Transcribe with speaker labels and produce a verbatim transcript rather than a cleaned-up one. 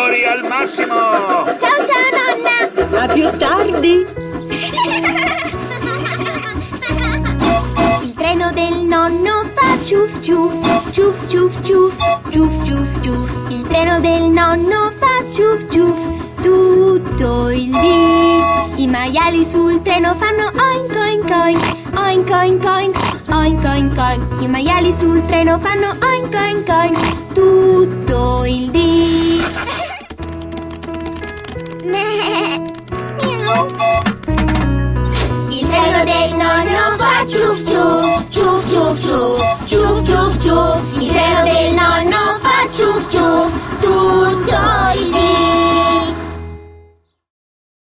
Speaker 1: rumori al massimo.
Speaker 2: Ciao ciao nonna.
Speaker 3: A più tardi.
Speaker 2: Il treno del nonno fa ciuff ciuff, ciuff ciuff ciuff, ciuff ciuff ciuff. Il treno del nonno fa ciuff ciuff tutto il dì. I maiali sul treno fanno oink oink oink, oink oink oink, oink oink oink. I maiali sul treno fanno oink oink oink tutto il dì.
Speaker 4: Il treno del nonno fa ciuff ciuff, ciuff ciuff ciuff, ciuff ciuff ciuff. Il treno del nonno